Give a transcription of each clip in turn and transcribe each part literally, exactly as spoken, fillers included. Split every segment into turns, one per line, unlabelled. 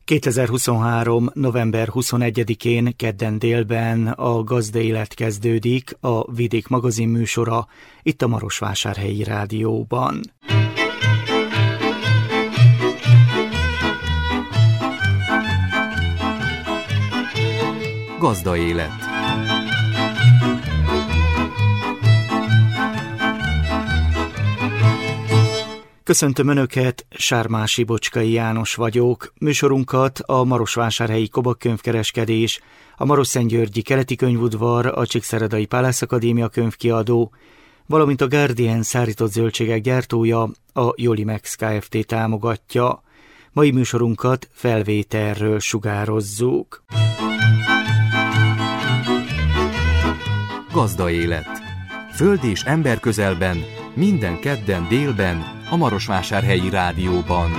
kétezer-huszonhárom. november huszonegyedikén kedden délben a Gazda Élet kezdődik, a Vidék magazin műsora itt a Marosvásárhelyi Rádióban.
Gazda Élet.
Köszöntöm Önöket, Sármási Bocskai János vagyok. Műsorunkat a Marosvásárhelyi Kobak könyvkereskedés, a Marosszentgyörgyi Keleti Könyvudvar, a Csíkszeredai Pálász Akadémia könyvkiadó, valamint a Guardian szárított zöldségek gyártója, a Jolimex Kft. Támogatja. Mai műsorunkat felvételről sugározzuk.
Gazda Élet. Föld és ember közelben, minden kedden délben, a Marosvásárhelyi Rádióban.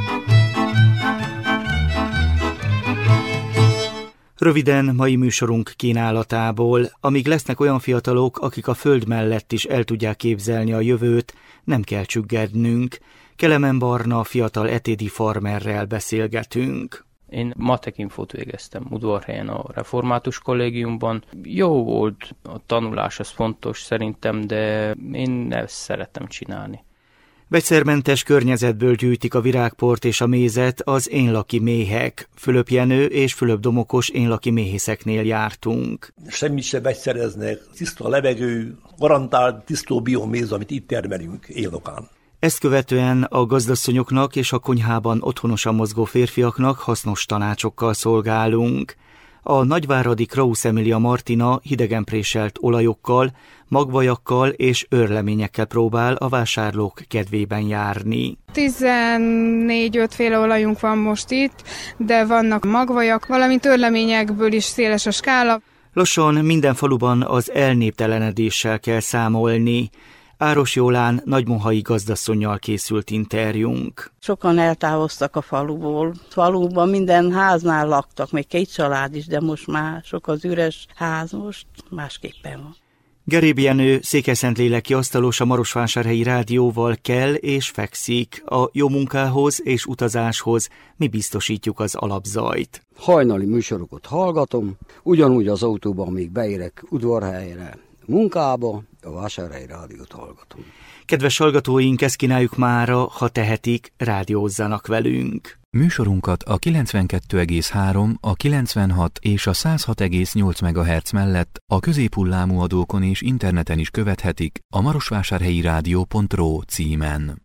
Röviden mai műsorunk kínálatából, amíg lesznek olyan fiatalok, akik a föld mellett is el tudják képzelni a jövőt, nem kell csüggednünk. Kelemen Barna fiatal etédi farmerrel beszélgetünk.
Én matek-infót végeztem Udvarhelyen a Református Kollégiumban. Jó volt, a tanulás az fontos szerintem, de én ezt szeretem csinálni.
Vegyszermentes környezetből gyűjtik a virágport és a mézet az énlaki méhek. Fülöp Jenő és Fülöp Domokos énlaki méhészeknél jártunk.
Semmit se vegyszereznek, tiszta a levegő, garantált tisztó bioméz, amit itt termelünk élokán.
Ezt követően a gazdasszonyoknak és a konyhában otthonosan mozgó férfiaknak hasznos tanácsokkal szolgálunk. A nagyváradi Krausz Emilia Martina hidegenpréselt olajokkal, magvajakkal és őrleményekkel próbál a vásárlók kedvében járni.
tizennégy-öt féle olajunk van most itt, de vannak magvajak, valamint őrleményekből is széles a skála.
Lassan minden faluban az elnéptelenedéssel kell számolni. Áros Jólán nagymonhai gazdasszonnyal készült interjúnk.
Sokan eltávoztak a faluból. Faluban minden háznál laktak, még két család is, de most már sok az üres ház, most másképpen van.
Geréb Jenő, székelyszentléleki asztalos a Marosvásárhelyi Rádióval kell és fekszik. A jó munkához és utazáshoz mi biztosítjuk az alapzajt.
Hajnali műsorokat hallgatom, ugyanúgy az autóban még beérek Udvarhelyre munkába, a Vásárhelyi Rádiót hallgatom.
Kedves hallgatóink, ezt kínáljuk mára, ha tehetik, rádiózzanak velünk.
Műsorunkat a kilencvenkettő egész három, a kilencvenhat és a száz hat egész nyolc megahertz mellett a középhullámú adókon és interneten is követhetik a marosvásárhelyi rádió pont ro címen.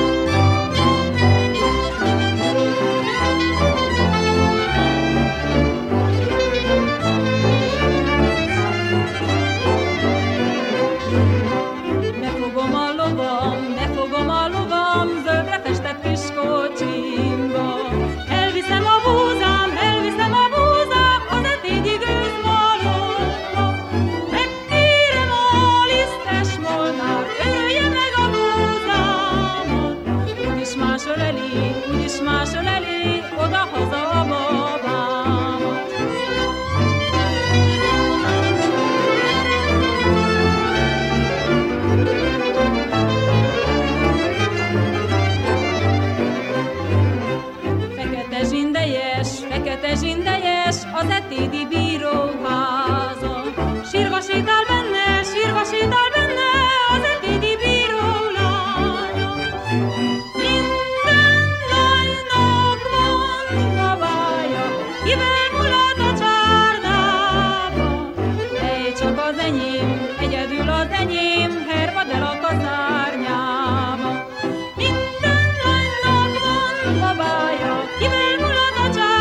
Az etédi bíróháza, sírva sétál benne, sírva sétál benne az etédi bíró lánya. Minden lánynak van babája, kivel mulat a csárdába. Ej, csak az enyém, egyedül az enyém, hervad el a kaszárnyába. Minden lánynak van babája, kivel mulat a csárdába.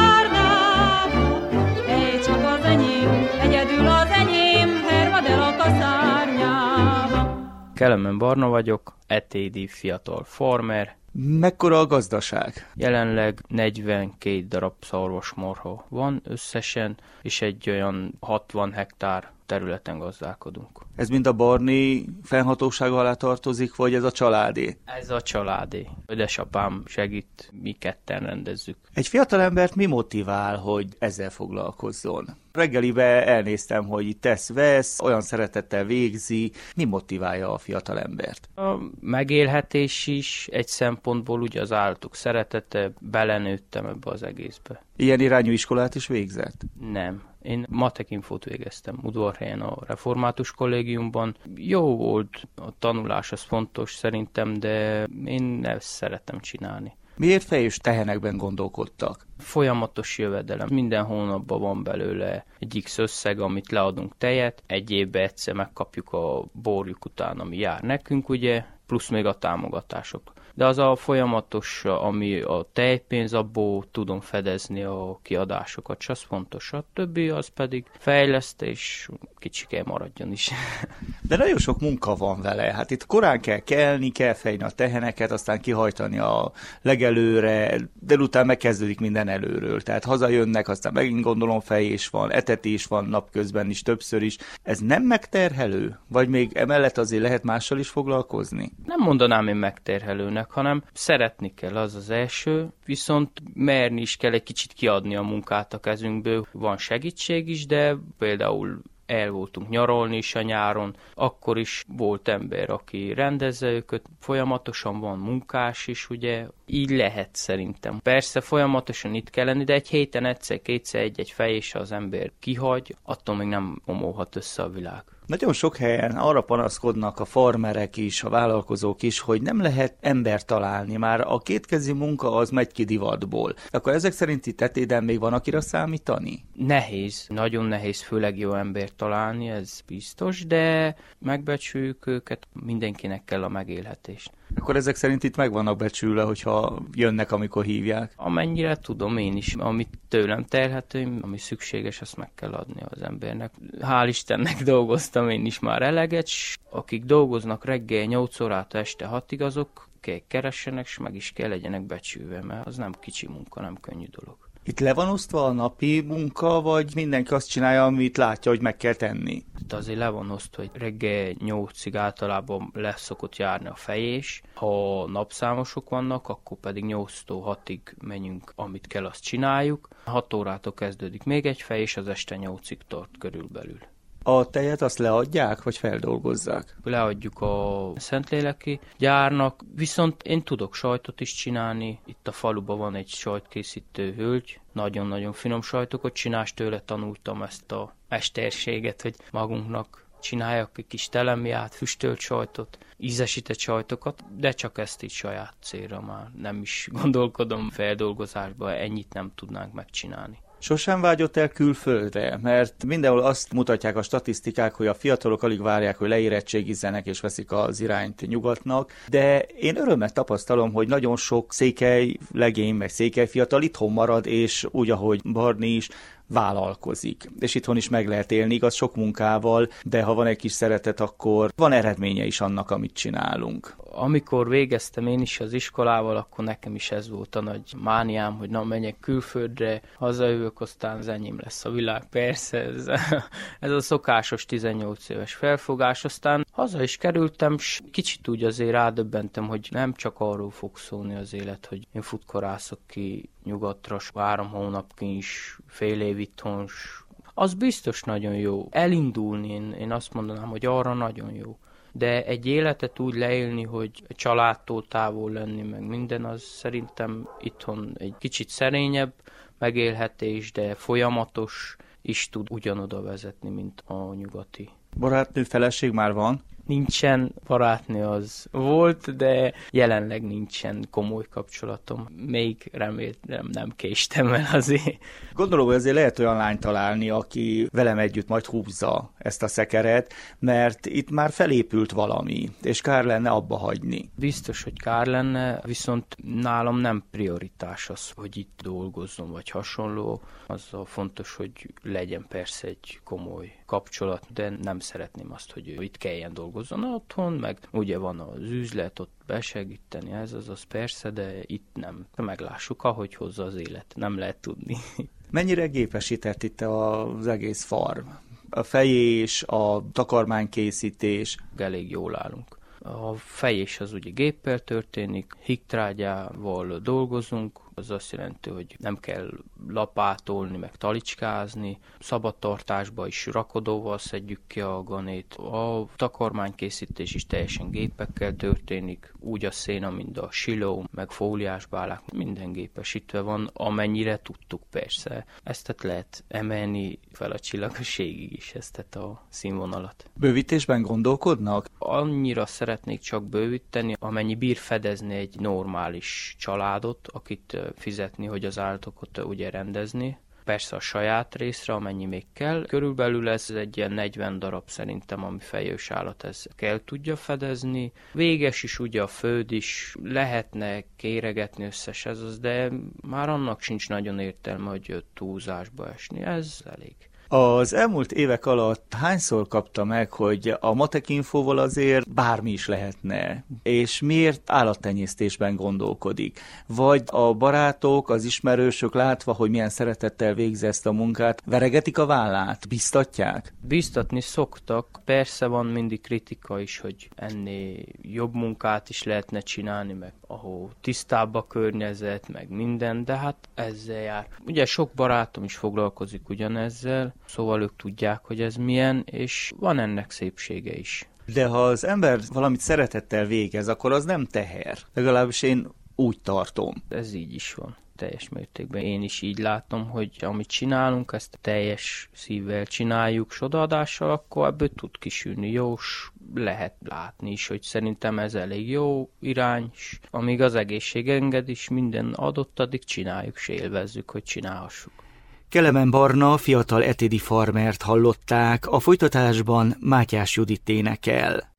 Kelemen Barna vagyok, etédi fiatal farmer.
Mekkora a gazdaság?
Jelenleg negyvenkét darab szarvasmarha van összesen, és egy olyan hatvan hektár területen gazdálkodunk.
Ez mind a Barni fennhatósága alá tartozik, vagy ez a családé?
Ez a családé. Édesapám segít, mi ketten rendezzük.
Egy fiatal embert mi motivál, hogy ezzel foglalkozzon? Reggelibe elnéztem, hogy itt tesz-vesz, olyan szeretettel végzi. Mi motiválja a fiatalembert?
A megélhetés is egy szempontból, ugye az állatok szeretete, belenőttem ebbe az egészbe.
Ilyen irányú iskolát is végzett?
Nem. Én matek infót végeztem Udvarhelyen a református kollégiumban. Jó volt, a tanulás az fontos szerintem, de én ezt szeretem csinálni.
Miért fej és tehenekben gondolkodtak?
Folyamatos jövedelem. Minden hónapban van belőle egy X összeg, amit leadunk tejet. Egy évben egyszer megkapjuk a borjuk után, ami jár nekünk, ugye, plusz még a támogatások. De az a folyamatos, ami a tejpénz, abból tudom fedezni a kiadásokat, és az fontos. A többi az pedig fejlesztés, kicsike maradjon is.
De nagyon sok munka van vele. Hát itt korán kell kelni, kell fejni a teheneket, aztán kihajtani a legelőre, délután megkezdődik minden előről. Tehát hazajönnek, aztán megint gondolom fejés van, etetés van napközben is, többször is. Ez nem megterhelő? Vagy még emellett azért lehet mással is foglalkozni?
Nem mondanám én megterhelőnek, hanem szeretni kell, az az első, viszont merni is kell egy kicsit kiadni a munkát a kezünkből. Van segítség is, de például el voltunk nyaralni is a nyáron, akkor is volt ember, aki rendezze őket, folyamatosan van munkás is, ugye, így lehet szerintem. Persze folyamatosan itt kell lenni, de egy héten egyszer-kétszer egy-egy fejésre az ember kihagy, attól még nem omolhat össze a világ.
Nagyon sok helyen arra panaszkodnak a farmerek is, a vállalkozók is, hogy nem lehet embert találni, már a kétkezi munka az megy ki divatból. Akkor ezek szerint itt Tetéden még van akire számítani?
Nehéz, nagyon nehéz főleg jó embert találni, ez biztos, de megbecsüljük őket, mindenkinek kell a megélhetés.
Akkor ezek szerint itt meg vannak becsülve, hogyha jönnek, amikor hívják?
Amennyire tudom én is, amit tőlem telhető, ami szükséges, azt meg kell adni az embernek. Hál' Istennek dolgoztam én is már eleget, s akik dolgoznak reggel nyolc órától este hatig, azok kell keressenek, és meg is kell legyenek becsülve, mert az nem kicsi munka, nem könnyű dolog.
Itt le van osztva a napi munka, vagy mindenki azt csinálja, amit látja, hogy meg kell tenni?
Itt azért le van osztva, hogy reggel nyolcig általában lesz szokott járni a fejés. Ha napszámosok vannak, akkor pedig nyolctól hatig menjünk, amit kell, azt csináljuk. hat órától kezdődik még egy fejés, az este nyolcig tart körülbelül.
A tejet azt leadják, vagy feldolgozzák?
Leadjuk a Szentléleki gyárnak, viszont én tudok sajtot is csinálni. Itt a faluban van egy sajtkészítő hölgy, nagyon-nagyon finom sajtokat csinál, tőle tanultam ezt a mesterséget, hogy magunknak csináljak egy kis telemiát, füstölt sajtot, ízesített sajtokat, de csak ezt így saját célra már nem is gondolkodom feldolgozásba, ennyit nem tudnánk megcsinálni.
Sosem vágyott el külföldre, mert mindenhol azt mutatják a statisztikák, hogy a fiatalok alig várják, hogy leérettségizzenek és veszik az irányt nyugatnak, de én örömmel tapasztalom, hogy nagyon sok székely legény, meg székely fiatal itthon marad, és úgy, ahogy Barni is, vállalkozik. És itthon is meg lehet élni, igaz, sok munkával, de ha van egy kis szeretet, akkor van eredménye is annak, amit csinálunk.
Amikor végeztem én is az iskolával, akkor nekem is ez volt a nagy mániám, hogy na menjek külföldre, hazajövök, aztán az enyém lesz a világ. Persze, ez, ez a szokásos tizennyolc éves felfogás. Aztán haza is kerültem, és kicsit úgy azért rádöbbentem, hogy nem csak arról fog szólni az élet, hogy én futkorászok ki nyugatra, s három hónapként is, fél év itthon, az biztos nagyon jó. Elindulni, én, én azt mondanám, hogy arra nagyon jó. De egy életet úgy leélni, hogy családtól távol lenni, meg minden, az szerintem itthon egy kicsit szerényebb megélhetés, de folyamatos is tud ugyanoda vezetni, mint a nyugati.
Barátnő, feleség már van?
Nincsen, barátnő az volt, de jelenleg nincsen komoly kapcsolatom. Még remélem nem késtem el azért.
Gondolom, hogy azért lehet olyan lányt találni, aki velem együtt majd húzza ezt a szekeret, mert itt már felépült valami, és kár lenne abba hagyni.
Biztos, hogy kár lenne, viszont nálam nem prioritás az, hogy itt dolgozzon, vagy hasonló. Az a fontos, hogy legyen persze egy komoly kapcsolat, de nem szeretném azt, hogy itt kelljen dolgozzon otthon, meg ugye van az üzlet, ott besegíteni, ez az, az persze, de itt nem. Meglássuk, ahogy hozza az élet, nem lehet tudni.
Mennyire gépesített itt az egész farm? A fejés, a takarmánykészítés?
Elég jól állunk. A fejés az ugye géppel történik, higtrágyával dolgozunk, Az azt jelenti, hogy nem kell lapátolni, meg talicskázni, szabadtartásba is rakodóval szedjük ki a ganét. A takarmánykészítés is teljesen gépekkel történik, úgy a széna, mint a siló, meg fóliás bálák, minden gépesítve van, amennyire tudtuk persze. Ezt lehet emelni fel a csillagosségig is, ezt a színvonalat.
Bővítésben gondolkodnak?
Annyira szeretnék csak bővíteni, amennyi bír fedezni egy normális családot, akit fizetni, hogy az állatokat ugye rendezni. Persze a saját részre, amennyi még kell. Körülbelül ez egy ilyen negyven darab szerintem, ami fejős állat, ez kell tudja fedezni. Véges is, ugye a föld is, lehetne kéregetni összes ez az, de már annak sincs nagyon értelme, hogy túlzásba esni. Ez elég.
Az elmúlt évek alatt hányszor kapta meg, hogy a Matek Infóval azért bármi is lehetne, és miért állattenyésztésben gondolkodik? Vagy a barátok, az ismerősök látva, hogy milyen szeretettel végzi ezt a munkát, veregetik a vállát, biztatják?
Biztatni szoktak, persze van mindig kritika is, hogy ennél jobb munkát is lehetne csinálni, meg ahol tisztább a környezet, meg minden, de hát ezzel jár. Ugye sok barátom is foglalkozik ugyanezzel, szóval ők tudják, hogy ez milyen, és van ennek szépsége is.
De ha az ember valamit szeretettel végez, akkor az nem teher. Legalábbis én úgy tartom.
Ez így is van, teljes mértékben. Én is így látom, hogy amit csinálunk, ezt teljes szívvel csináljuk, s odaadással, akkor ebből tud kisülni jó, s lehet látni is, hogy szerintem ez elég jó irány, s amíg az egészség enged is, minden adott, addig csináljuk, s élvezzük, hogy csinálhassuk.
Kelemen Barna fiatal etédi farmert hallották, a folytatásban Mátyás Judit énekel.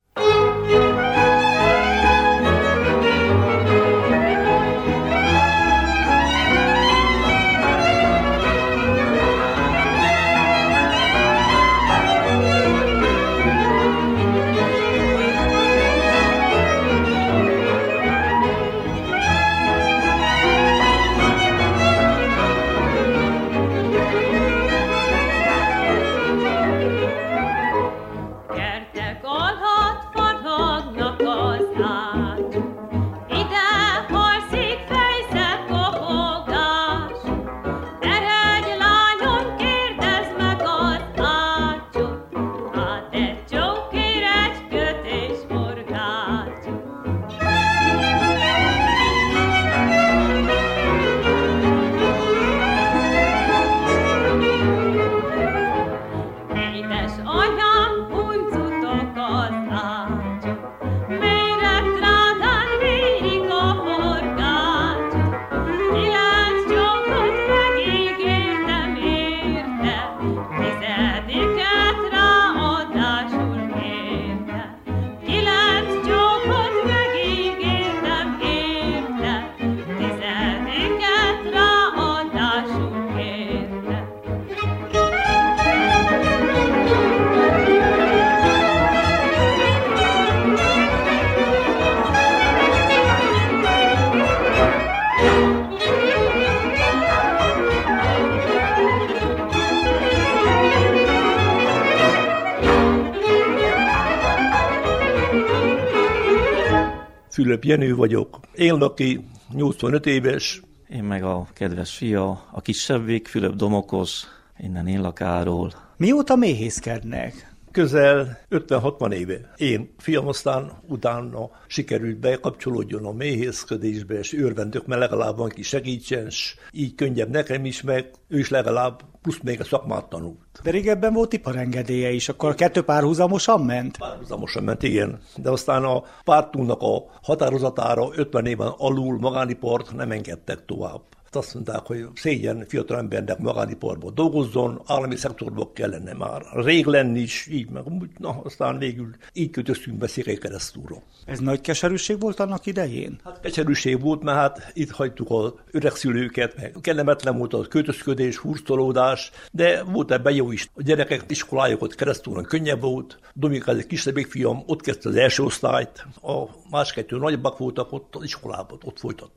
Fülöp Jenő vagyok, élnaki, nyolcvanöt éves.
Én meg a kedves fia, a kisebbik, Fülöp Domokos, innen Éllakáról.
Mióta méhészkednek?
Közel ötven-hatvan éve. Én fiam aztán utána sikerült bekapcsolódjon a méhészkedésbe, és örvendök, mert legalább van ki segítsen, és így könnyebb nekem is, meg ő is legalább plusz még a szakmát tanult.
De régebben volt iparengedélye is, akkor a kettő párhuzamosan ment?
Párhuzamosan ment, igen. De aztán a pártunknak a határozatára ötven éven alul magánipart nem engedtek tovább. Azt mondták, hogy szégyen fiatal embernek magániparban dolgozzon, állami szektorban kellene már rég lenni is, így meg na, aztán végül így kötöztünk be Székelykeresztúra.
Ez nagy keserűség volt annak idején?
Hát keserűség volt, mert hát itt hagytuk az öregszülőket, meg kellemetlen volt a kötözködés, hurcolódás, de volt ebben jó is. A gyerekek iskolájuk ott Keresztúron könnyebb volt, Domika, egy kisebbik fiam, ott kezdte az első osztályt, a más kettő nagyobbak voltak ott az iskolában, ott folytatták.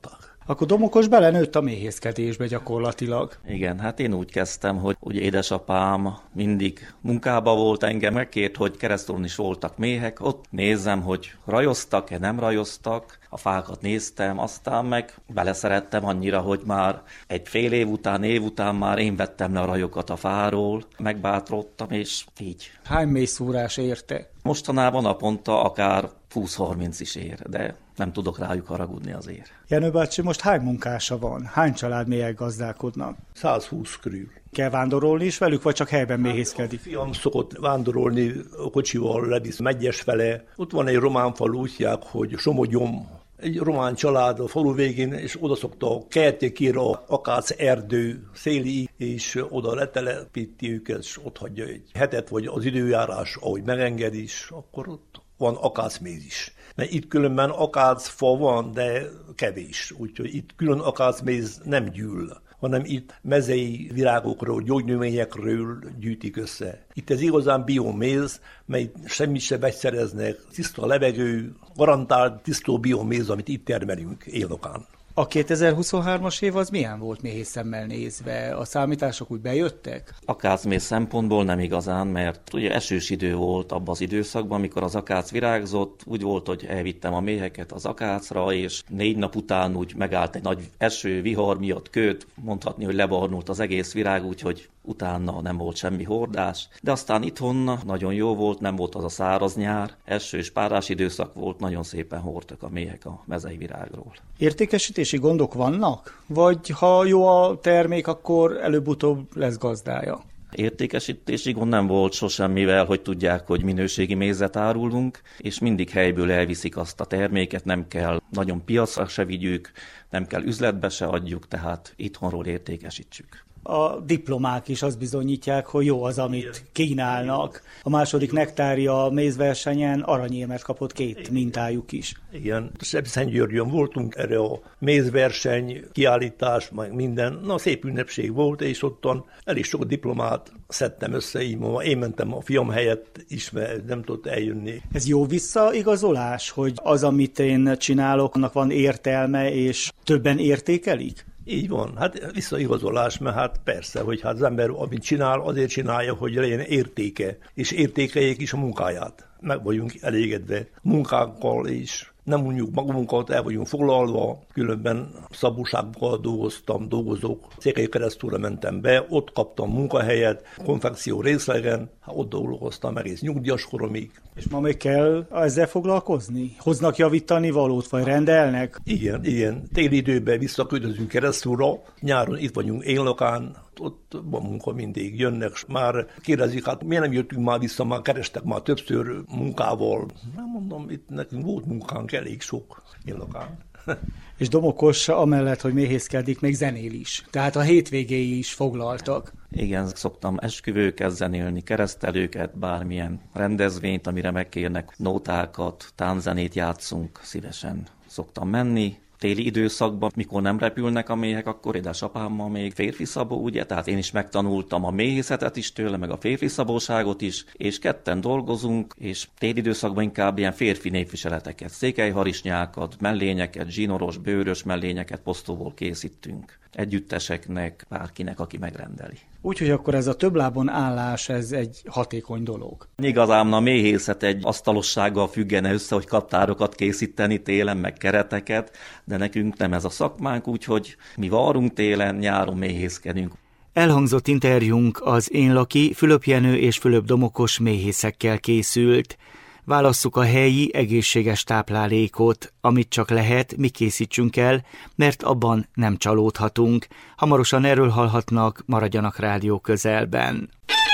Akkor Domokos belenőtt a méhészkedésbe gyakorlatilag.
Igen, hát én úgy kezdtem, hogy ugye édesapám mindig munkába volt, engem megkért, hogy Keresztúron is voltak méhek, ott nézzem, hogy rajoztak-e, nem rajoztak, a fákat néztem, aztán meg beleszerettem annyira, hogy már egy fél év után, év után már én vettem le a rajokat a fáról, megbátrodtam, és így.
Hány mészszúrás érte?
Mostanában naponta akár húsz-harminc is ér, de nem tudok rájuk haragudni azért.
Jenő bácsi, most hány munkása van? Hány család méhek gazdálkodnak?
százhúsz körül.
Kell vándorolni is velük, vagy csak helyben méhészkedik?
A fiam szokott vándorolni, kocsival levisz Megyes fele. Ott van egy román falu, úgy hívják, hogy Somogyom. Egy román család a falu végén, és oda szokta kertékére akác erdő széli, és oda letelepíti őket, és ott hagyja egy hetet, vagy az időjárás, ahogy megenged is, akkor ott van akácméz is. Mert itt különben akácfa van, de kevés, úgyhogy itt külön akácméz nem gyűl, hanem itt mezei virágokról, gyógynövényekről gyűjtik össze. Itt ez igazán bioméz, mely semmit se vegyszereznek, tiszta a levegő, garantált tisztó bioméz, amit itt termelünk élokán.
A kétezer-huszonhármas év az milyen volt méhész szemmel nézve? A számítások úgy bejöttek?
Akácméz szempontból nem igazán, mert ugye esős idő volt abban az időszakban, amikor az akác virágzott, úgy volt, hogy elvittem a méheket az akácra, és négy nap után úgy megállt egy nagy eső, vihar miatt, köd, mondhatni, hogy lebarnult az egész virág, úgyhogy utána nem volt semmi hordás. De aztán itthon nagyon jó volt, nem volt az a száraz nyár, esős párás időszak volt, nagyon szépen hordtak a méhek a mezei virágról.
Értékesítési gondok vannak? Vagy ha jó a termék, akkor előbb-utóbb lesz gazdája?
Értékesítési gond nem volt sosem, mivel hogy tudják, hogy minőségi mézet árulunk, és mindig helyből elviszik azt a terméket, nem kell nagyon piacra se vigyük, nem kell üzletbe se adjuk, tehát itthonról értékesítsük.
A diplomák is azt bizonyítják, hogy jó az, amit kínálnak. A második nektária mézversenyen aranyérmet kapott két mintájuk is.
Igen, Szentgyörgyön voltunk, erre a mézverseny, kiállítás, meg minden, na szép ünnepség volt, és ottan elég sok diplomát szedtem össze, így ma én mentem a fiam helyett is, mert nem tudott eljönni.
Ez jó visszaigazolás, hogy az, amit én csinálok, annak van értelme, és többen értékelik?
Így van, hát visszaigazolás, mert hát persze, hogy hát az ember, amit csinál, azért csinálja, hogy legyen értéke, és értékeljék is a munkáját. Meg vagyunk elégedve munkánkkal is. Nem unjuk magunkat, el vagyunk foglalva, különben szabóságokkal dolgoztam, dolgozok. Székelykeresztúra mentem be, ott kaptam munkahelyet, konfekció részlegen, hát ott dolgoztam egész nyugdíjas koromig.
És ma még kell ezzel foglalkozni? Hoznak javítani valót, vagy rendelnek?
Igen, igen. Téli időben visszaküldözünk Keresztúra, nyáron itt vagyunk élokán, ott van munka, mindig jönnek, és már kérdezik, hát miért nem jöttünk már vissza, már kerestek már többször munkával. Nem mondom, itt nekünk volt munkánk elég sok élokán.
És Domokos amellett, hogy méhészkedik, még zenél is. Tehát a hétvégéi is foglaltak.
Igen, szoktam esküvőket zenélni, keresztelőket, bármilyen rendezvényt, amire megkérnek, nótákat, tánzenét játszunk, szívesen szoktam menni. Téli időszakban, mikor nem repülnek a méhek, akkor édesapámmal még férfi szabó, ugye? Tehát én is megtanultam a méhészetet is tőle, meg a férfi szabóságot is, és ketten dolgozunk, és téli időszakban inkább ilyen férfi népviseleteket, székelyharisnyákat, mellényeket, zsínoros, bőrös mellényeket posztóból készítünk. Együtteseknek, bárkinek, aki megrendeli.
Úgyhogy akkor ez a többlábon állás, ez egy hatékony dolog.
Igazán a méhészet egy asztalossággal függene össze, hogy kaptárokat készíteni télen, meg kereteket, de nekünk nem ez a szakmánk, úgyhogy mi varrunk télen, nyáron méhészkedünk.
Elhangzott interjúnk az Én Laki, Fülöp Jenő és Fülöp Domokos méhészekkel készült. Válasszuk a helyi, egészséges táplálékot, amit csak lehet, mi készítsünk el, mert abban nem csalódhatunk. Hamarosan erről hallhatnak, maradjanak rádió közelben.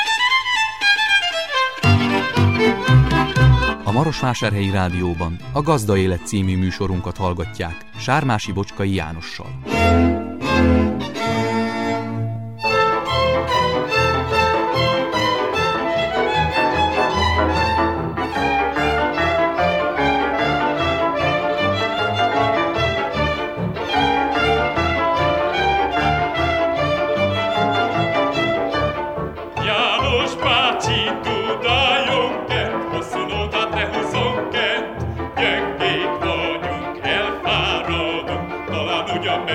A Marosvásárhelyi Rádióban a Gazda Élet című műsorunkat hallgatják Sármási Bocskai Jánossal.
Ugyan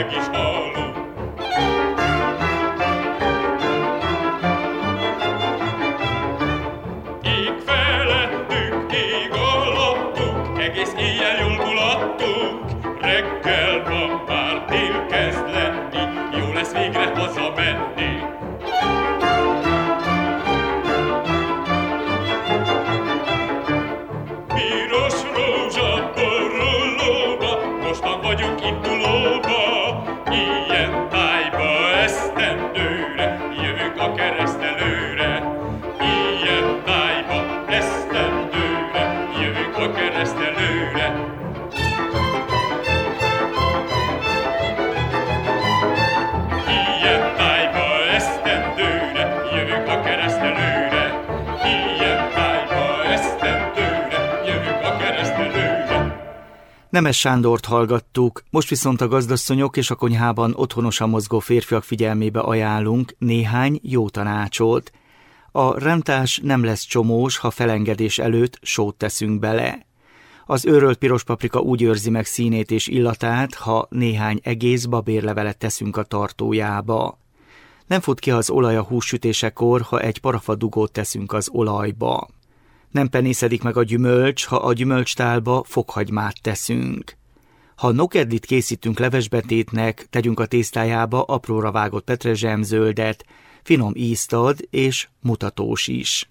Nemes Sándort hallgattuk, most viszont a gazdasszonyok és a konyhában otthonosan mozgó férfiak figyelmébe ajánlunk néhány jó tanácsot. A rántás nem lesz csomós, ha felengedés előtt sót teszünk bele. Az őrölt piros paprika úgy őrzi meg színét és illatát, ha néhány egész babérlevelet teszünk a tartójába. Nem fut ki az olaj a hússütésekor, ha egy parafadugót teszünk az olajba. Nem penészedik meg a gyümölcs, ha a gyümölcstálba fokhagymát teszünk. Ha nokedlit készítünk levesbetétnek, tegyünk a tésztájába apróra vágott petrezselyemzöldet, finom ízt ad és mutatós is.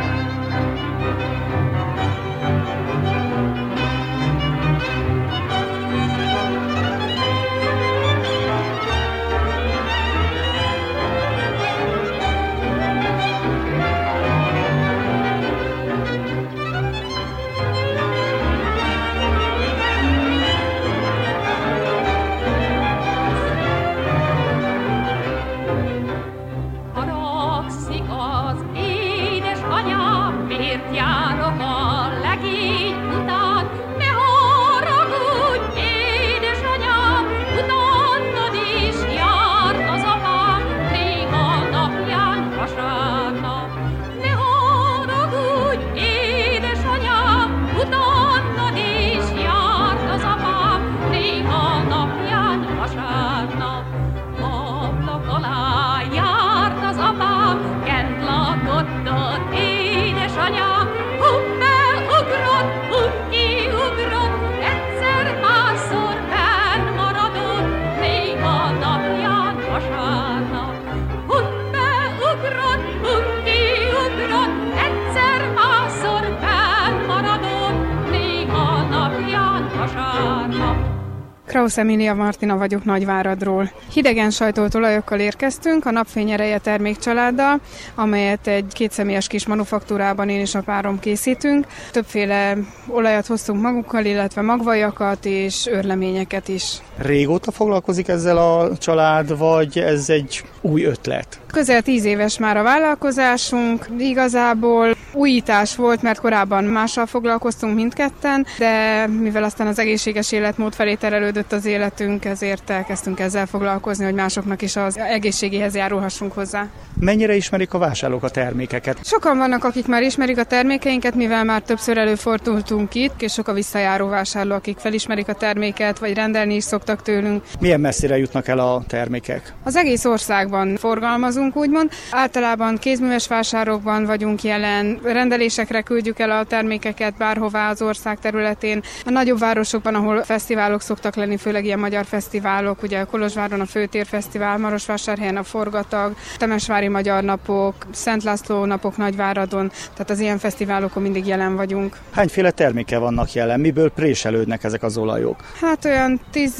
Krausz Emília Martina vagyok Nagyváradról. Hidegen sajtolt olajokkal érkeztünk a Napfény ereje termékcsaláddal, amelyet egy kétszemélyes kis manufaktúrában én és a párom készítünk. Többféle olajat hoztunk magukkal, illetve magvajakat és őrleményeket is.
Régóta foglalkozik ezzel a család, vagy ez egy új ötlet?
Közel tíz éves már a vállalkozásunk, igazából újítás volt, mert korábban mással foglalkoztunk mindketten, de mivel aztán az egészséges életmód felé terelődött az életünk, ezért elkezdtünk ezzel foglalkozni, hogy másoknak is az egészségéhez járulhassunk hozzá.
Mennyire ismerik a vásárlók a termékeket?
Sokan vannak, akik már ismerik a termékeinket, mivel már többször előfordultunk itt, és sok a visszajáró vásárló, akik felismerik a terméket, vagy rendelni is szoktak tőlünk.
Milyen messzire jutnak el a termékek?
Az egész országban forgalmazunk, úgymond. Általában kézműves vásárokban vagyunk jelen, rendelésekre küldjük el a termékeket bárhová az ország területén. A nagyobb városokban, ahol fesztiválok szoktak lenni, főleg ilyen magyar fesztiválok, ugye Kolozsváron a Főtér Fesztivál, Marosvásárhelyen a Forgatag, Temesvári Magyar Napok, Szent László napok Nagyváradon, tehát az ilyen fesztiválokon mindig jelen vagyunk.
Hányféle terméke vannak jelen? Miből préselődnek ezek az olajok?
Hát olyan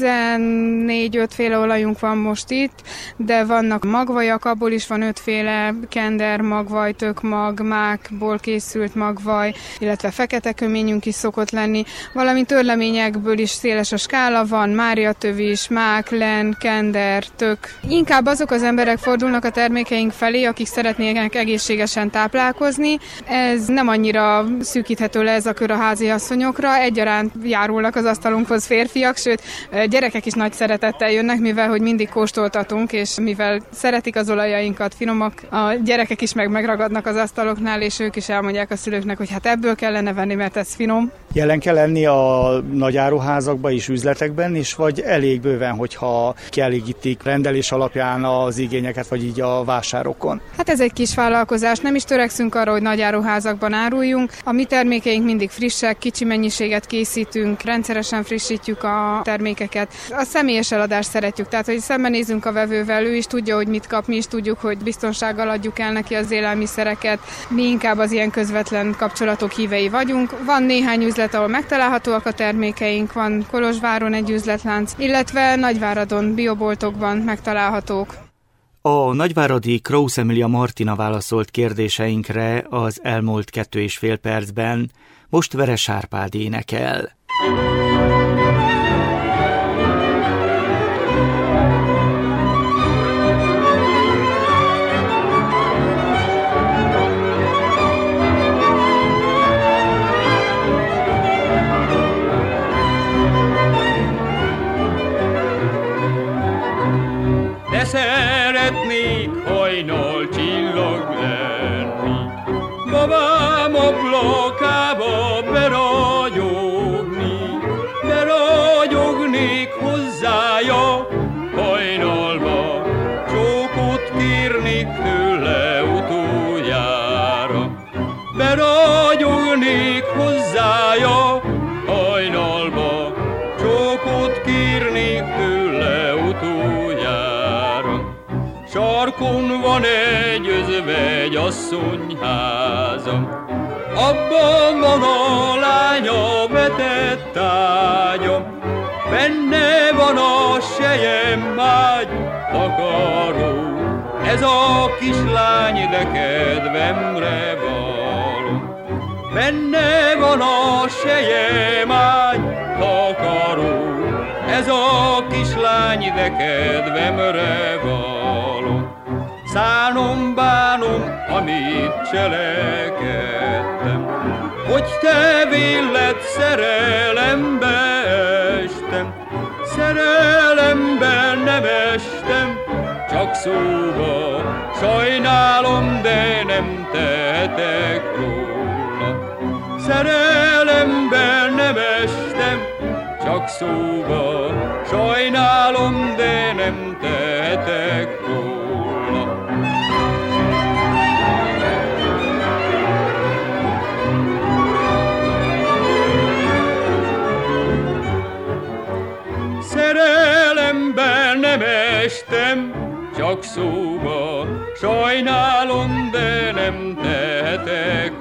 tizennégy-öt féle olajunk van most itt, de vannak magvajak, abból is van ötféle, kender magvaj, tökmag, mákból készült magvaj, illetve fekete köményünk is szokott lenni, valamint örleményekből is széles a skála van, máriatövis, mák, len, kender, tök. Inkább azok az emberek fordulnak a termékeink felé, akik szeretnének egészségesen táplálkozni. Ez nem annyira szűkíthető le ez a kör a háziasszonyokra, egyaránt járulnak az asztalunkhoz férfiak, sőt gyerekek is nagy szeretettel jönnek, mivel hogy mindig kóstoltatunk, és mivel szeretik az olajainkat, finomak, a gyerekek is meg megragadnak az asztaloknál, és ők is elmondják a szülőknek, hogy hát ebből kellene venni, mert ez finom.
Jelen kell lenni a nagy áruházakban és üzletekben is, vagy elég bőven, hogyha kielégítik rendelés alapján az igényeket, vagy így a vásárokon?
Hát ez egy kis vállalkozás, nem is törekszünk arra, hogy nagy áruházakban áruljunk. A mi termékeink mindig frissek, kicsi mennyiséget készítünk, rendszeresen frissítjük a termékeket. A személyes eladást szeretjük, tehát hogy szembenézünk a vevővel, ő is tudja, hogy mit kap, mi is tudjuk, hogy biztonsággal adjuk el neki az élelmiszereket. Mi inkább az ilyen közvetlen kapcsolatok hívei vagyunk. Van néhány üzlet, ahol megtalálhatóak a termékeink, van Kolozsváron egy üzletlánc, illetve Nagyváradon, bioboltokban megtalálhatók.
A nagyváradi Krausz Emília Martina válaszolt kérdéseinkre az elmúlt kettő és fél percben, most Veres Árpád énekel.
hajnal csillag lenni. Babám ablakába beragyogni, beragyognék hozzája hajnalba, csókot kérnék tőle utoljára. Beragyognék hozzája hajnalba, csókot kérnék tőle utoljára. Sarkon van egy özvegy asszonyháza, abban van a lánya vetett ágya, benne van a sejem ágy takaró, ez a kislány de kedvemre való. Benne van a sejem ágy takaró, ez a kislány de kedvemre való. Szánom, bánom, amit cselekedtem, hogy te vélled szerelembe estem. Szerelemben nem estem, csak szóba, sajnálom, de nem tehetek róla. Szerelemben nem estem, csak szóba, sajnálom, de nem tehetek róla. Szerelemben nem estem, csak szóba, sajnálom, de nem tehetek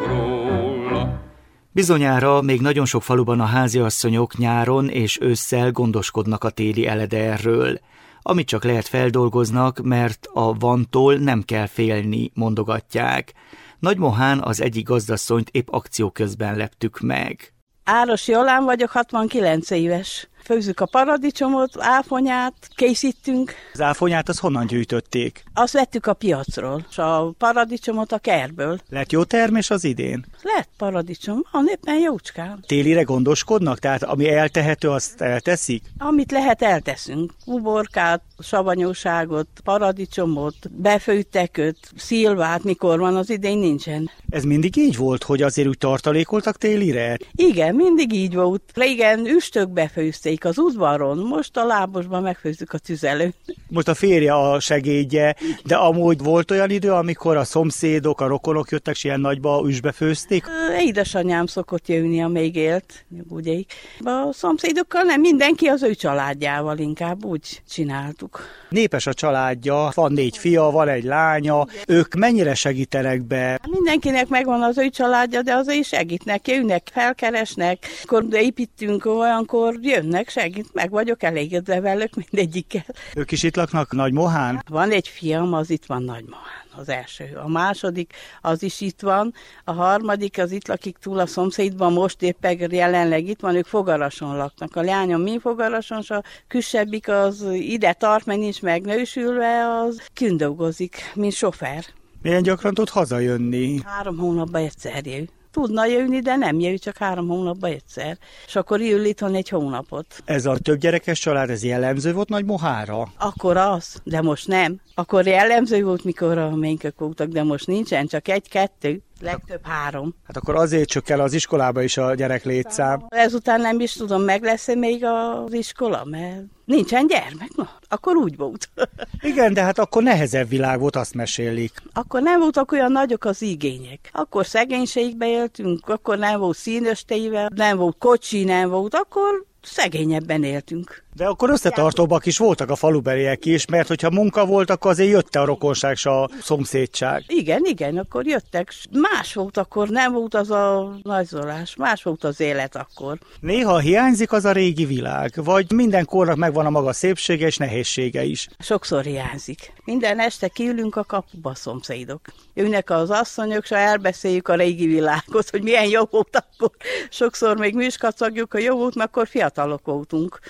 róla.
Bizonyára még nagyon sok faluban a háziasszonyok nyáron és ősszel gondoskodnak a téli elederről. Amit csak lehet feldolgoznak, mert a vantól nem kell félni, mondogatják. Nagymohán az egyik gazdasszonyt épp akció közben leptük meg.
Árosi Olán vagyok, hatvankilenc éves. Főzzük a paradicsomot, áfonyát, készítünk.
Az áfonyát az honnan gyűjtötték?
Azt vettük a piacról, és a paradicsomot a kertből.
Lett jó termés az idén?
Lett paradicsom, van éppen jócskán.
Télire gondoskodnak? Tehát ami eltehető, azt elteszik?
Amit lehet, elteszünk. Uborkát, savanyúságot, paradicsomot, befőtteköt, szilvát, mikor van, az idén nincsen.
Ez mindig így volt, hogy azért úgy tartalékoltak télire?
Igen, mindig így volt. Régen üstökbe főzték az udvaron, most a lábosban megfőzzük a tüzelőt.
Most a férje a segédje, de amúgy volt olyan idő, amikor a szomszédok, a rokonok jöttek, és ilyen nagyba üsbe főzték?
Édesanyám szokott jönni, amíg élt, nyugodjék. A szomszédokkal nem, mindenki az ő családjával, inkább úgy csináltuk.
Népes a családja, van négy fia, van egy lánya, ők mennyire segítenek be?
Mindenkinek megvan az ő családja, de azért segítnek, jönnek, felkeresnek, akkor építünk, olyankor jönnek, segít, meg vagyok elégedve velük mindegyikkel.
Ők is itt laknak Nagymohán?
Van egy fiam, az itt van Nagymohán, az első. A második, az is itt van, a harmadik, az itt lakik túl a szomszédban, most éppen jelenleg itt van, ők Fogarason laknak. A lányom mi Fogarason, és a kisebbik az ide tart, mert nincs megnősülve, az kündolgozik, mint sofőr.
Milyen gyakran tud hazajönni?
Három hónapban egyszer jön. Tudna jönni, de nem jön, csak három hónapban egyszer. És akkor ül itthon egy hónapot.
Ez a több gyerekes család, ez jellemző volt Nagymohára?
Akkor az, de most nem. Akkor jellemző volt, mikor a ménykök voltak, de most nincsen, csak egy-kettő. Legtöbb három.
Hát akkor azért csökken az iskolába is a gyerek létszám.
Ezután nem is tudom, meg lesz-e még az iskola, mert nincsen gyermek. Na, akkor úgy volt.
Igen, de hát akkor nehezebb világ volt, azt mesélik.
Akkor nem voltak olyan nagyok az igények. Akkor szegénységbe éltünk, akkor nem volt színes téve, nem volt kocsi, nem volt, akkor szegényebben éltünk.
De akkor összetartóbbak is voltak a falubeliek is, mert hogyha munka volt, akkor azért jött a rokonság és a szomszédság.
Igen, igen, akkor jöttek. Más volt akkor, nem volt az a nagyzolás, más volt az élet akkor.
Néha hiányzik az a régi világ, vagy minden kornak megvan a maga szépsége és nehézsége is?
Sokszor hiányzik. Minden este kiülünk a kapuba a szomszédok. Jönnek az asszonyok, és elbeszéljük a régi világot, hogy milyen jó volt akkor. Sokszor még mi is kacagjuk, hogy jó volt, mert akkor fiatalok voltunk. Én nem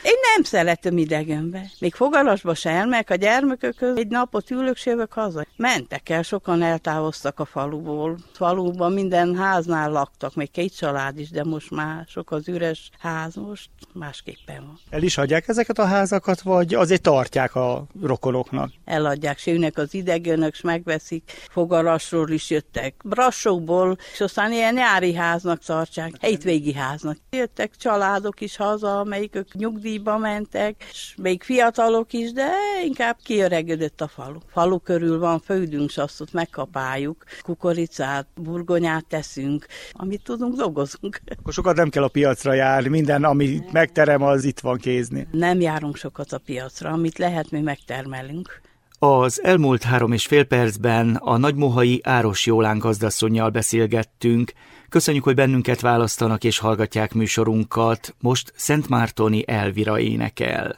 szeretem idegenbe. Még fogalasba se elmegyek a gyermekökhöz, egy napot ülök, s jövök haza. Mentek el, sokan eltávoztak a faluból. Faluban minden háznál laktak, még két család is, de most már sok az üres ház, most másképpen van.
El is adják ezeket a házakat, vagy azért tartják a rokonoknak?
Eladják, s jönnek az idegenök, s megveszik. Fogalasról is jöttek, Brassokból, és aztán ilyen nyári háznak tartják, hétvégi háznak. Jöttek családok is haza, amelyikük nyugdíjba mentek, és még fiatalok is, de inkább kiöregedett a falu. Falu körül van földünk, s azt ott megkapáljuk, kukoricát, burgonyát teszünk, amit tudunk, dolgozunk.
Akkor sokat nem kell a piacra járni, minden, ami megterem, az itt van kézni.
Nem járunk sokat a piacra, amit lehet, mi megtermelünk.
Az elmúlt három és fél percben a nagymohai Áros Jólán gazdasszonnyal beszélgettünk. Köszönjük, hogy bennünket választanak és hallgatják műsorunkat. Most Szentmártoni Elvira énekel.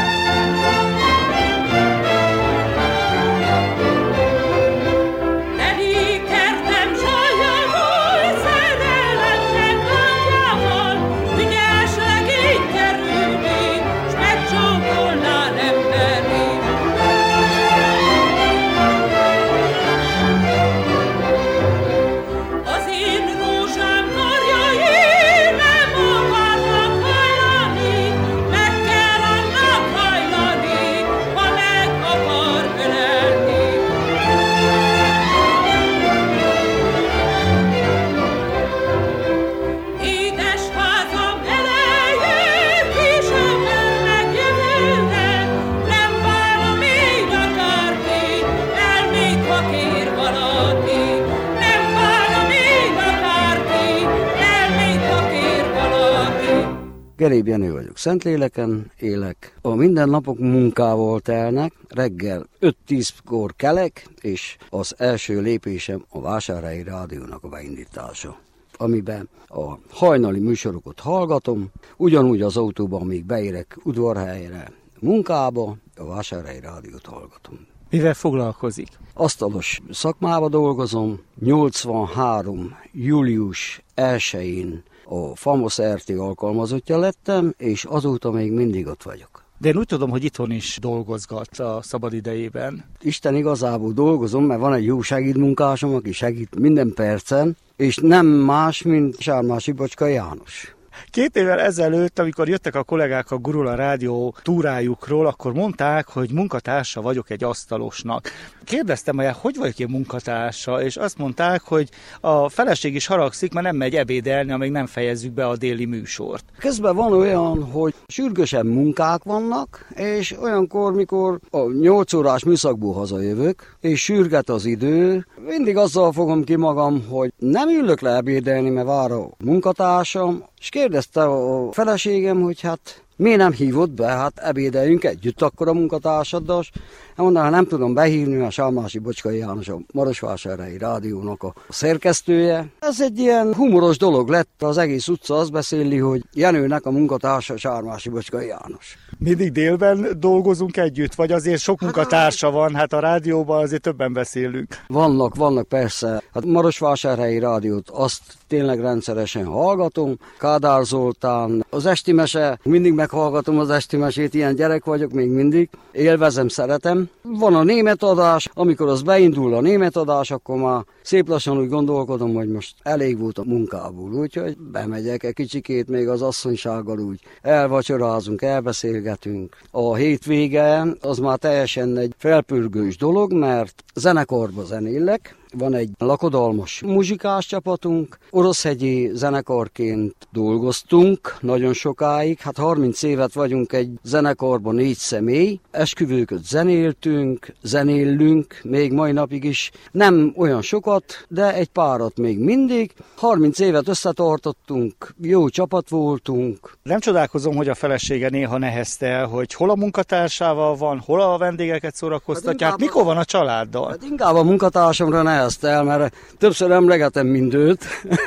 Geréb Jenő vagyok, Szentléleken élek. A mindennapok munkával telnek, reggel öt-tízkor kelek, és az első lépésem a Vásárhelyi Rádiónak a beindítása, amiben a hajnali műsorokat hallgatom, ugyanúgy az autóban, amíg beérek udvarhelyre, munkába, a Vásárhelyi Rádiót hallgatom.
Mivel foglalkozik?
Asztalos szakmába dolgozom, nyolcvanhárom. július elsején a Famosz er té alkalmazottja lettem, és azóta még mindig ott vagyok.
De én úgy tudom, hogy itthon is dolgozgat a szabadidejében.
Isten igazából dolgozom, mert van egy jó segédmunkásom, aki segít minden percen, és nem más, mint Sármási Bocska János.
Két évvel ezelőtt, amikor jöttek a kollégák a Gurula Rádió túrájukról, akkor mondták, hogy munkatársa vagyok egy asztalosnak. Kérdeztem, hogy hogy vagyok én munkatársa, és azt mondták, hogy a feleség is haragszik, mert nem megy ebédelni, amíg nem fejezzük be a déli műsort.
Közben van olyan, hogy sürgősebb munkák vannak, és olyankor, mikor a nyolc órás műszakból hazajövök, és sürget az idő, mindig azzal fogom ki magam, hogy nem ülök le ebédelni, mert vár a munkatársam, és kérdezte a feleségem, hogy hát miért nem hívott be, hát ebédeljünk együtt akkor a munkatársaddal. Mondom, ha nem tudom behívni, mert Sármási Bocska János a Marosvásárhelyi Rádiónak a szerkesztője. Ez egy ilyen humoros dolog lett, az egész utca azt beszéli, hogy Jenőnek a munkatársa Sármási Bocska János.
Mindig délben dolgozunk együtt, vagy azért sok munkatársa van, hát a rádióban azért többen beszélünk.
Vannak, vannak persze. Hát Marosvásárhelyi Rádiót azt tényleg rendszeresen hallgatom. Kádár Zoltán, az esti mese, mindig meghallgatom az esti mesét, ilyen gyerek vagyok még mindig. Élvezem, szeretem. Van a német adás, amikor az beindul a német adás, akkor már szép lassan úgy gondolkodom, hogy most elég volt a munkából, úgyhogy bemegyek egy kicsikét még az asszonysággal úgy. Elvacsorázunk, elbeszélgetünk. A hétvége az már teljesen egy felpörgős dolog, mert zenekarba zenélek. Van egy lakodalmas muzsikás csapatunk, Oroszhegyi zenekarként dolgoztunk nagyon sokáig, hát harminc évet vagyunk egy zenekarban, négy személy, esküvőköt zenéltünk, zenélünk, még mai napig is, nem olyan sokat, de egy párat még mindig, harminc évet összetartottunk, jó csapat voltunk.
Nem csodálkozom, hogy a felesége néha neheztel, hogy hol a munkatársával van, hol a vendégeket szórakoztatják, hát mikor van a családdal?
Hát inkább a munkatársamra neheztel, mert többször emlegetem mindőt.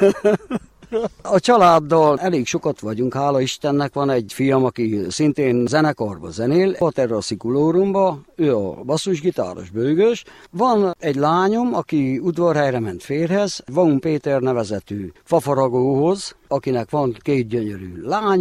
A családdal elég sokat vagyunk, hála Istennek, van egy fiam, aki szintén zenekarba zenél, Paterra Szikulórumba, ő a basszusgitáros, bőgős. Van egy lányom, aki udvarhelyre ment férhez, Vaun Péter nevezetű fafaragóhoz, akinek van két gyönyörű lánya,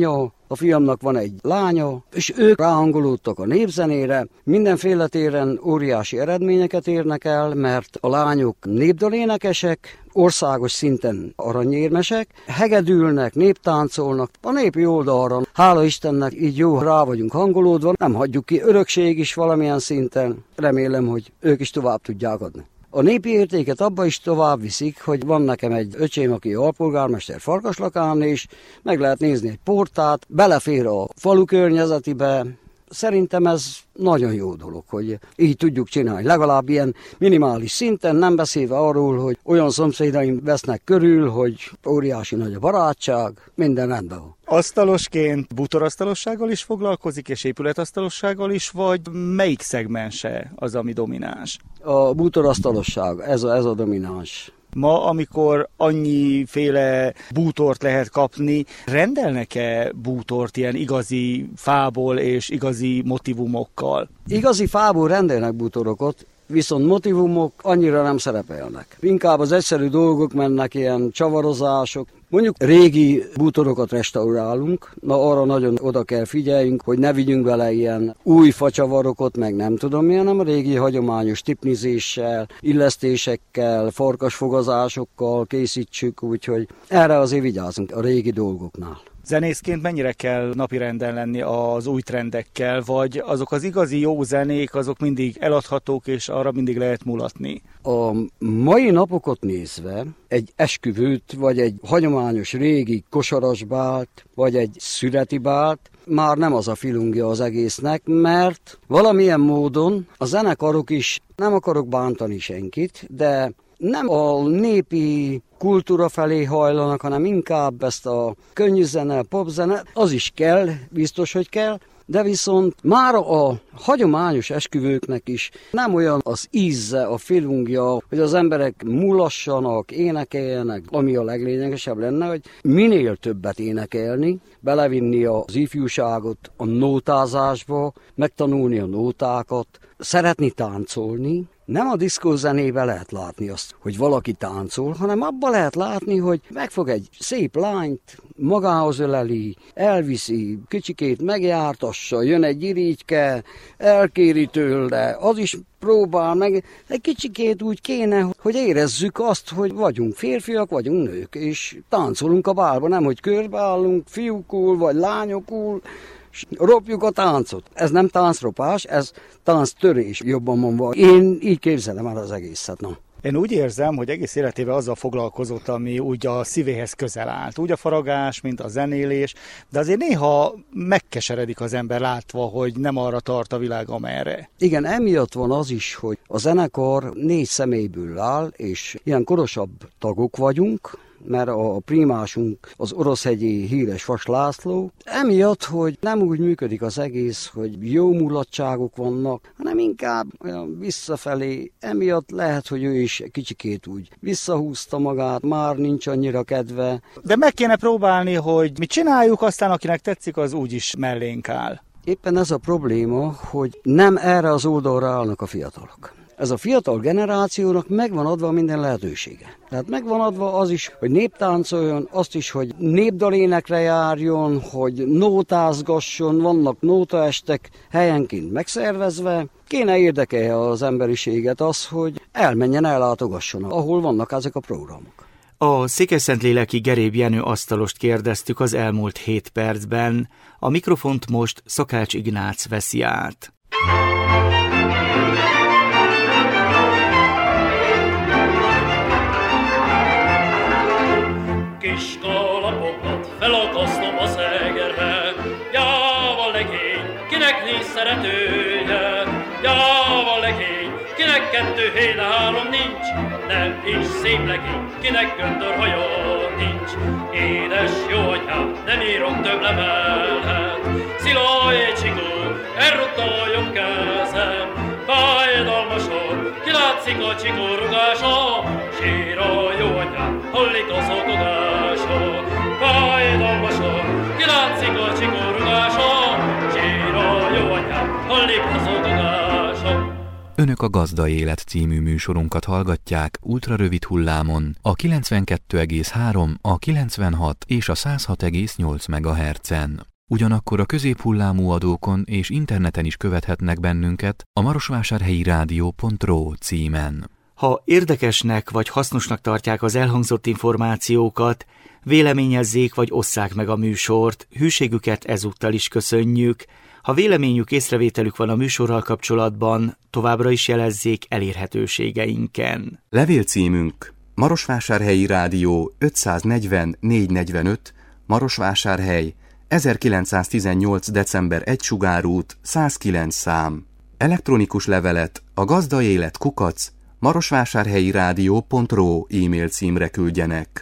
A fiamnak van egy lánya, és ők ráhangolódtak a népzenére. Mindenféle téren óriási eredményeket érnek el, mert a lányok népdalénekesek, országos szinten aranyérmesek, hegedülnek, néptáncolnak, a népi oldalra. Hála Istennek, így jó rá vagyunk hangolódva, nem hagyjuk ki, örökség is valamilyen szinten. Remélem, hogy ők is tovább tudják adni. A népi értéket abba is tovább viszik, hogy van nekem egy öcsém, aki alpolgármester Farkaslakán, és meg lehet nézni egy portát, belefér a falu környezetibe. Szerintem ez nagyon jó dolog, hogy így tudjuk csinálni. Legalább ilyen minimális szinten, nem beszélve arról, hogy olyan szomszédaim vesznek körül, hogy óriási nagy a barátság, minden rendben van.
Asztalosként bútorasztalossággal is foglalkozik, és épületasztalossággal is, vagy melyik szegmense az, ami domináns?
A bútorasztalosság, ez a, ez a domináns.
Ma, amikor annyiféle bútort lehet kapni, rendelnek-e bútort ilyen igazi fából és igazi motivumokkal?
Igazi fából rendelnek bútorokat, viszont motivumok annyira nem szerepelnek. Inkább az egyszerű dolgok mennek, ilyen csavarozások. Mondjuk régi bútorokat restaurálunk, na arra nagyon oda kell figyeljünk, hogy ne vigyünk bele ilyen új facsavarokat, meg nem tudom milyen, hanem régi hagyományos tipnizéssel, illesztésekkel, farkasfogazásokkal készítsük, úgyhogy erre azért vigyázunk a régi dolgoknál.
Zenészként mennyire kell napirenden lenni az új trendekkel, vagy azok az igazi jó zenék, azok mindig eladhatók, és arra mindig lehet mulatni?
A mai napokat nézve egy esküvőt, vagy egy hagyományos régi kosaras bált, vagy egy születi bált már nem az a filungja az egésznek, mert valamilyen módon a zenekarok is, nem akarok bántani senkit, de nem a népi kultúra felé hajlanak, hanem inkább ezt a könnyű zene, popzene, az is kell, biztos, hogy kell, de viszont már a hagyományos esküvőknek is nem olyan az íze, a filungja, hogy az emberek mulassanak, énekeljenek, ami a leglényegesebb lenne, hogy minél többet énekelni, belevinni az ifjúságot a nótázásba, megtanulni a nótákat, szeretni táncolni. Nem a diszkózenébe lehet látni azt, hogy valaki táncol, hanem abban lehet látni, hogy megfog egy szép lányt, magához öleli, elviszi, kicsikét megjártassa, jön egy irigyke, elkéri tőle, az is próbál meg. Egy kicsikét úgy kéne, hogy érezzük azt, hogy vagyunk férfiak, vagyunk nők, és táncolunk a bálba, nem hogy körbeállunk fiúkul vagy lányokul, ropjuk a táncot. Ez nem táncropás, ez tánctörés, jobban mondva. Én így képzelem el az egészet. No.
Én úgy érzem, hogy egész életében azzal foglalkozott, ami úgy a szívéhez közel állt. Úgy a faragás, mint a zenélés, de azért néha megkeseredik az ember látva, hogy nem arra tart a világ, amerre.
Igen, emiatt van az is, hogy a zenekar négy személyből áll, és ilyen korosabb tagok vagyunk, mert a primásunk az Oroszhegyi híres Vas László. Emiatt, hogy nem úgy működik az egész, hogy jó mulatságok vannak, hanem inkább olyan visszafelé. Emiatt lehet, hogy ő is kicsikét úgy visszahúzta magát, már nincs annyira kedve.
De meg kéne próbálni, hogy mit csináljuk, aztán akinek tetszik, az úgyis mellénk áll.
Éppen ez a probléma, hogy nem erre az oldalra állnak a fiatalok. Ez a fiatal generációnak megvan adva minden lehetősége. Tehát megvan adva az is, hogy néptáncoljon, azt is, hogy népdalénekre járjon, hogy nótázgasson, vannak nótaestek helyenként megszervezve. Kéne érdekelje az emberiséget az, hogy elmenjen, ellátogasson, ahol vannak ezek a programok.
A Székelyszentléleki Geréb Jenő asztalost kérdeztük az elmúlt hét percben. A mikrofont most Szakács Ignác veszi át.
Kis kalapokat felakasztom a szegerbe, jával legény, kinek nincs szeretője, jával legény, kinek kettő héle három nincs, nem is szép legény, kinek göndörhaja nincs. Édes jó atyám, nem írok több levelet, szilaj csikó, elrúgta a jobb kezem, fájdalmasan, kilátszik a csikó rugása, sír a jó atyám, hallik a szokogása. Fájdalmasan, kilátszik a csikó rugása, sír a jó atyám, hallik a szokogása.
Önök a Gazda Élet című műsorunkat hallgatják ultrarövid hullámon, a kilencvenkettő egész három, a kilencvenhat és a száz hat egész nyolc megahertzen. Ugyanakkor a középhullámú adókon és interneten is követhetnek bennünket a marosvásárhelyi rádió pont ro címen.
Ha érdekesnek vagy hasznosnak tartják az elhangzott információkat, véleményezzék vagy osszák meg a műsort, hűségüket ezúttal is köszönjük. Ha véleményük, észrevételük van a műsorral kapcsolatban, továbbra is jelezzék elérhetőségeinken.
Levélcímünk: Marosvásárhelyi Rádió ötszáznegyven négyszáznegyvenöt, Marosvásárhely, ezerkilencszáztizennyolc. december egy Sugárút, száz kilenc szám. Elektronikus levelet a gazdaélet kukac marosvásárhelyi rádió pont ro e-mail címre küldjenek.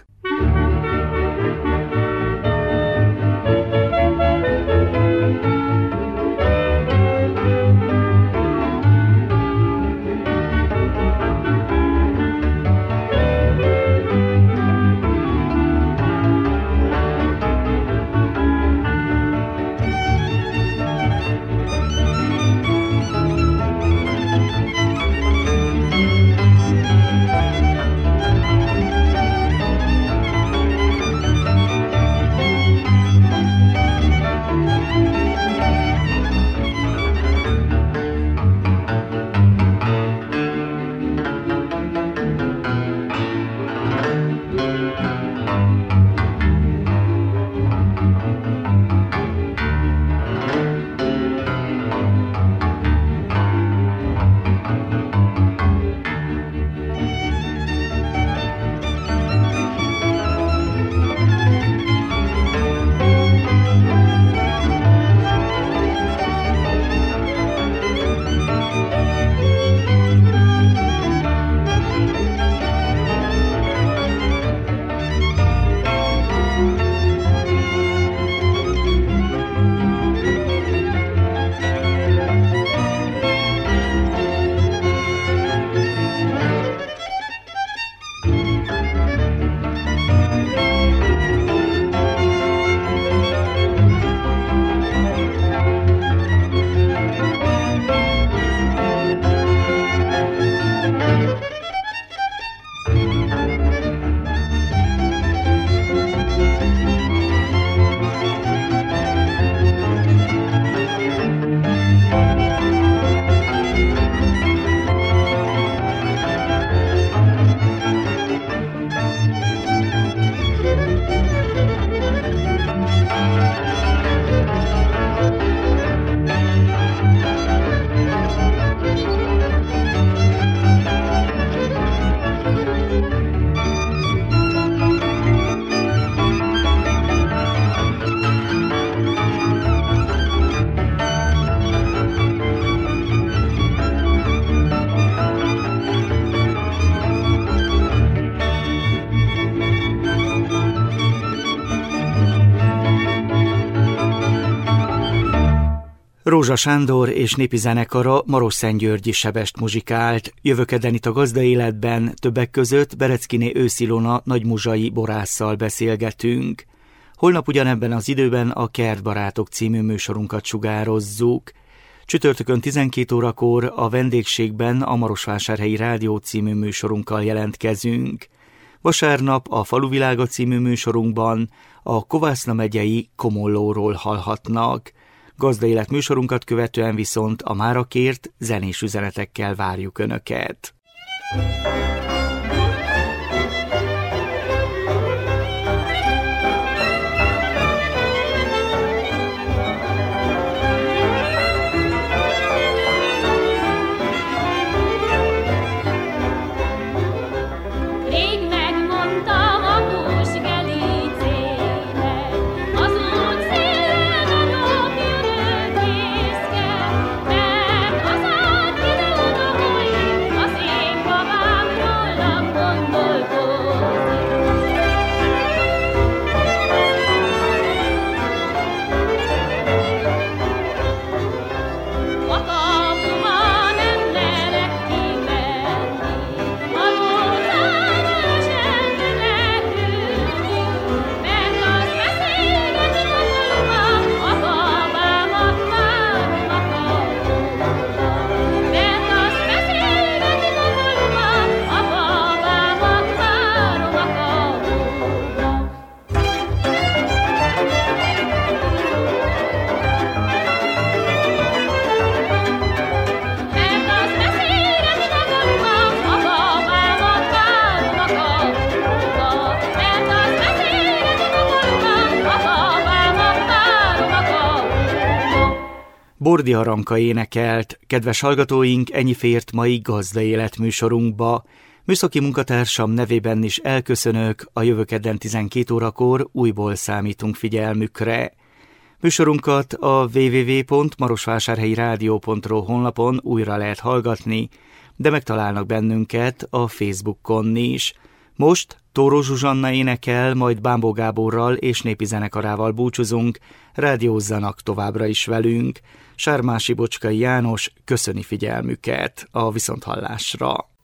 Rózsa Sándor és népi zenekara Marosszentgyörgyi sebest muzsikált. Jövökeden itt a Gazdaéletben többek között Bereckiné Ősz Ilona nagymuzsai borásszal beszélgetünk. Holnap ugyanebben az időben a Kertbarátok című műsorunkat sugározzuk. Csütörtökön tizenkét órakor a vendégségben a Marosvásárhelyi Rádió című műsorunkkal jelentkezünk. Vasárnap a Faluvilága című műsorunkban a Kovászna megyei Komollóról hallhatnak. Gazdaélet műsorunkat követően viszont a mára kért zenés üzenetekkel várjuk Önöket.
Babám
Bordi Aranka énekelt. Kedves hallgatóink, ennyi fért mai Gazda Élet műsorunkba. Műszaki munkatársam nevében is elköszönök, a jövő kedden tizenkét órakor újból számítunk figyelmükre. Műsorunkat a double-u double-u double-u pont marosvásárhelyi rádió pont ro honlapon újra lehet hallgatni, de megtalálnak bennünket a Facebookon is. Most Tóró Zsuzsanna énekel, majd Bámbó Gáborral és népi zenekarával búcsúzunk, rádiózzanak továbbra is velünk. Sármási Bocskai János köszöni figyelmüket a viszonthallásra.